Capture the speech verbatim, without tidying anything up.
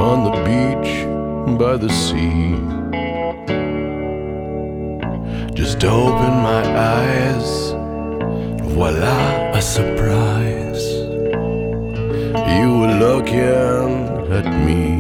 on the beach by the sea. Just open my eyes, voila, a surprise. You were looking at me.